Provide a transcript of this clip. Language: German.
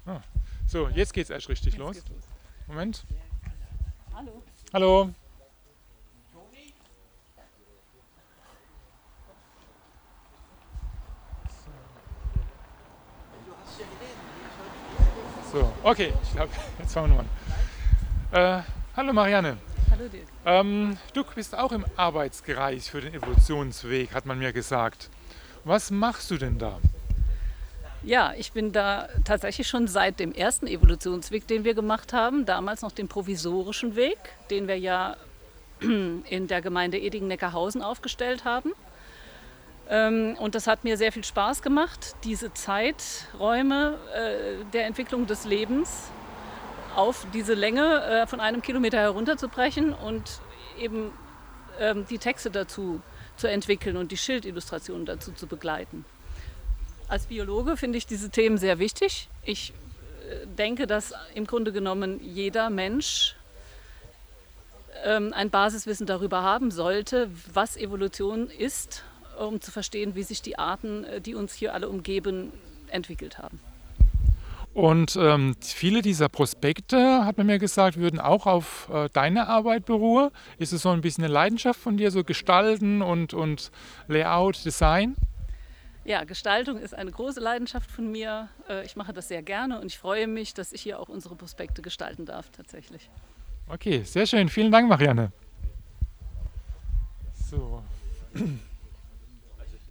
Ah. So, jetzt geht's erst richtig Jetzt los. geht's los. Moment. Hallo. Hallo. So, okay, ich glaube, jetzt fangen wir mal an. Hallo Marianne. Hallo Dirk. Du bist auch im Arbeitskreis für den Evolutionsweg, hat man mir gesagt. Was machst du denn da? Ja, ich bin da tatsächlich schon seit dem ersten Evolutionsweg, den wir gemacht haben, damals noch den provisorischen Weg, den wir ja in der Gemeinde Edingen-Neckarhausen aufgestellt haben. Und das hat mir sehr viel Spaß gemacht, diese Zeiträume der Entwicklung des Lebens auf diese Länge von 1 Kilometer herunterzubrechen und eben die Texte dazu zu entwickeln und die Schildillustrationen dazu zu begleiten. Als Biologe finde ich diese Themen sehr wichtig. Ich denke, dass im Grunde genommen jeder Mensch ein Basiswissen darüber haben sollte, was Evolution ist, um zu verstehen, wie sich die Arten, die uns hier alle umgeben, entwickelt haben. Und viele dieser Prospekte, hat man mir gesagt, würden auch auf deine Arbeit beruhen. Ist es so ein bisschen eine Leidenschaft von dir, so Gestalten und Layout, Design? Ja, Gestaltung ist eine große Leidenschaft von mir. Ich mache das sehr gerne und ich freue mich, dass ich hier auch unsere Prospekte gestalten darf, tatsächlich. Okay, sehr schön. Vielen Dank, Marianne. So.